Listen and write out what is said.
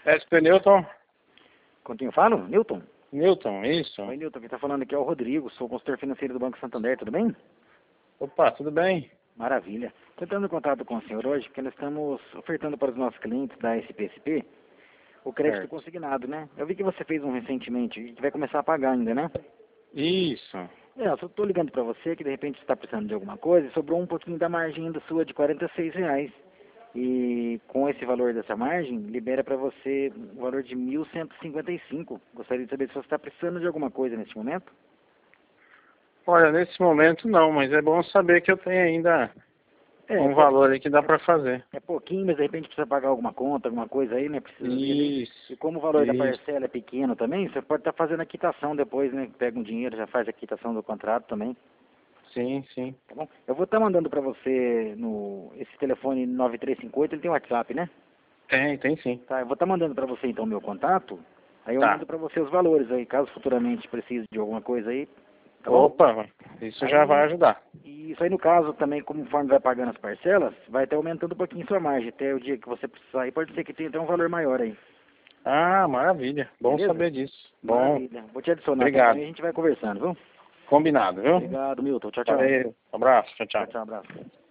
SP Newton? Com quem eu falo? Newton? Newton, isso. Oi, Newton. Quem está falando aqui é o Rodrigo. Sou consultor financeiro do Banco Santander. Tudo bem? Opa, tudo bem? Maravilha. Estou entrando em contato com o senhor hoje porque nós estamos ofertando para os nossos clientes da SPSP o crédito Certo. consignado, né? Eu vi que você fez um recentemente e que vai começar a pagar ainda, né? Isso. Eu só estou ligando para você que de repente você está precisando de alguma coisa e sobrou um pouquinho da margem da sua de R$ 46. E com esse valor dessa margem, libera para você o valor de 1.155. Gostaria de saber se você está precisando de alguma coisa neste momento. Olha, nesse momento não, mas é bom saber que eu tenho ainda um valor aí que dá para fazer. É pouquinho, mas de repente precisa pagar alguma conta, alguma coisa aí, né? Precisa ver ali. Isso. E como o valor da Isso. parcela é pequeno também, você pode estar fazendo a quitação depois, né? Pega um dinheiro, já faz a quitação do contrato também. Sim, sim. Tá bom? Eu vou estar mandando para você esse telefone 9358, ele tem WhatsApp, né? Tem sim. Tá, eu vou estar mandando para você então o meu contato. Aí eu Tá. mando para você os valores aí, caso futuramente precise de alguma coisa aí. Tá bom? Opa, isso Aí, já vai ajudar. E isso aí no caso também, conforme vai pagando as parcelas, vai até aumentando um pouquinho sua margem. Até o dia que você precisar aí, pode ser que tenha até um valor maior aí. Ah, maravilha. Bom Beleza? saber disso. Bom. Maravilha. Vou te adicionar Obrigado. também e a gente vai conversando, viu? Combinado, viu? Obrigado, Milton. Tchau, tchau. Valeu. Abraço. Tchau, Tchau, tchau. tchau. Abraço.